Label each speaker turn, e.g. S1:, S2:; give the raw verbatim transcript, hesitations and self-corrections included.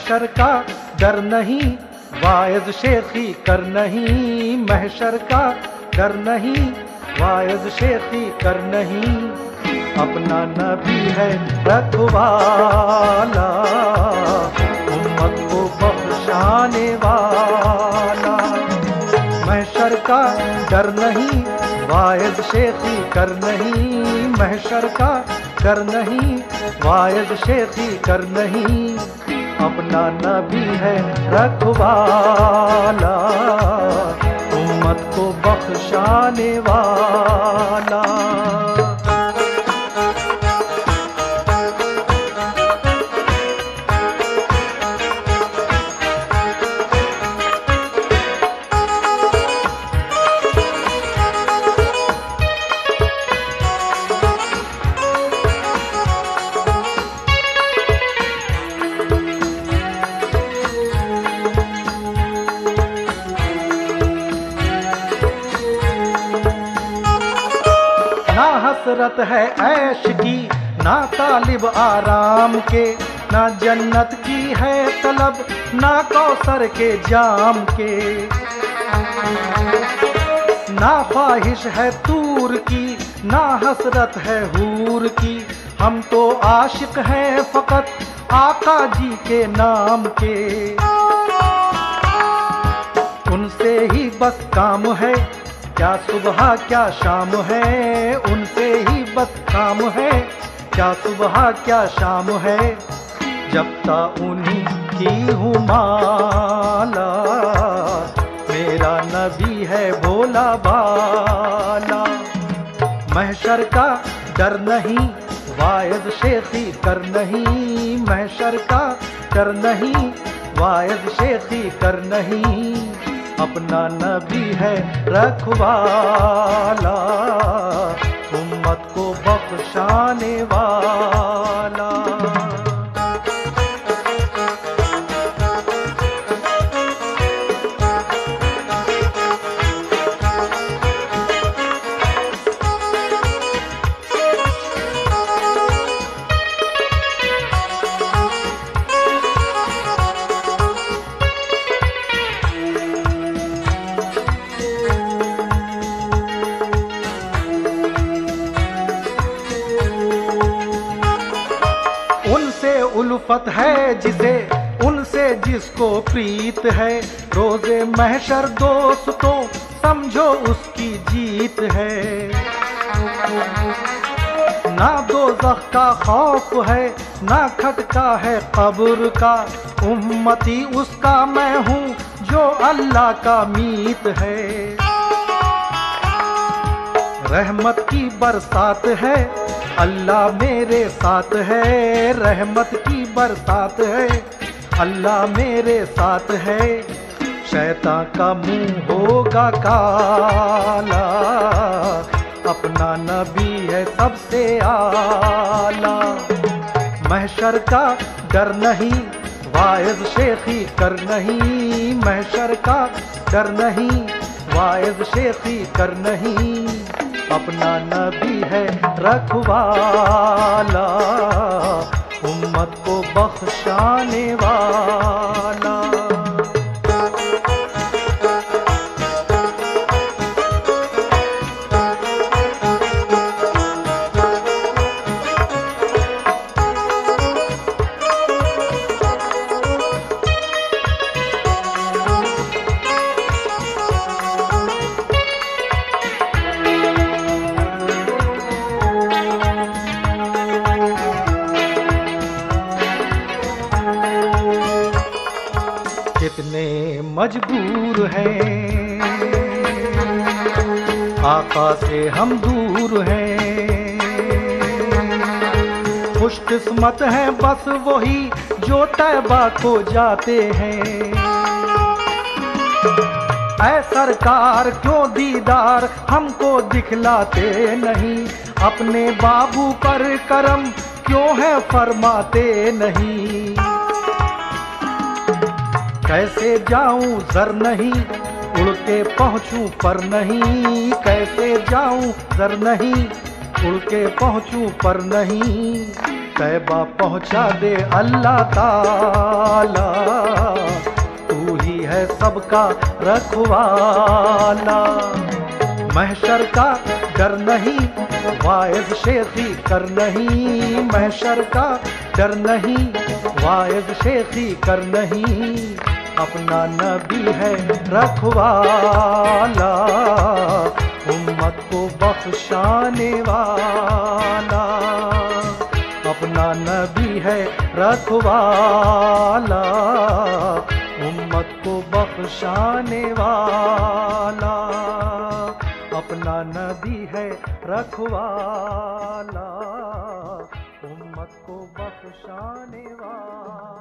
S1: महशर का डर नहीं, वाइज शेखी कर नहीं। महशर का डर नहीं, वाइज शेखी कर नहीं। अपना नबी है रखवाला, उम्मत को बख्शाने वाला। महशर का डर नहीं, वाइज शेखी कर नहीं। महशर का डर नहीं, वाइज शेखी कर नहीं। अपना नबी है रखवाला, उम्मत को बख्शाने वाला। ना हसरत है ऐश की, ना तालिब आराम के, ना जन्नत की है तलब, ना कौसर के जाम के। ना ख्वाहिश है तूर की, ना हसरत है हूर की। हम तो आशिक हैं फकत आका जी के नाम के। उनसे ही बस काम है, क्या सुबह क्या शाम है। उनसे ही बस काम है, क्या सुबह क्या शाम है। जब ता उन्हीं की हूँ माला, मेरा नबी है भोला बाला। महशर का डर नहीं, वाइज शेखी कर नहीं। महशर का डर नहीं, वाइज शेखी कर नहीं। अपना नबी है रखवाला, उम्मत को बख्शाने वाला। उनसे उल्फत है जिसे, उनसे जिसको प्रीत है। रोजे महशर दोस्तों समझो उसकी जीत है। ना दोज़ख का खौफ है, ना खटका है कब्र का। उम्मती उसका मैं हूँ जो अल्लाह का मीत है। रहमत की बरसात है, अल्लाह मेरे साथ है। रहमत की बरसात है, अल्लाह मेरे साथ है। शैतान का मुंह होगा काला, अपना नबी है सबसे आला। महशर का डर नहीं, वाइज शेखी कर नहीं। महशर का डर नहीं, वाइज शेखी कर नहीं। अपना नबी है रखवाला, उम्मत को बख्शाने वाला। कितने मजबूर हैं, आका से हम दूर हैं। खुशकिस्मत हैं बस वही जो तैबा को जाते हैं। ऐ सरकार क्यों दीदार हमको दिखलाते नहीं। अपने बाबू पर करम क्यों है फरमाते नहीं। कैसे जाऊं जर नहीं, उड़ के पहुंचूं पर नहीं। कैसे जाऊं जर नहीं, उड़ के पहुंचूं पर नहीं। तैबा पहुंचा दे अल्लाह ताला, तू ही है सबका रखवाला। महशर का डर नहीं, वाइज शेखी कर नहीं, महशर का डर नहीं, वाइज शेखी कर नहीं, अपना नबी है रखवाला, उम्मत को बख्शाने वाला। अपना नबी है रखवाला, उम्मत को बख्शाने वाला। अपना नबी है रखवाला, उम्मत को बख्शाने वाला।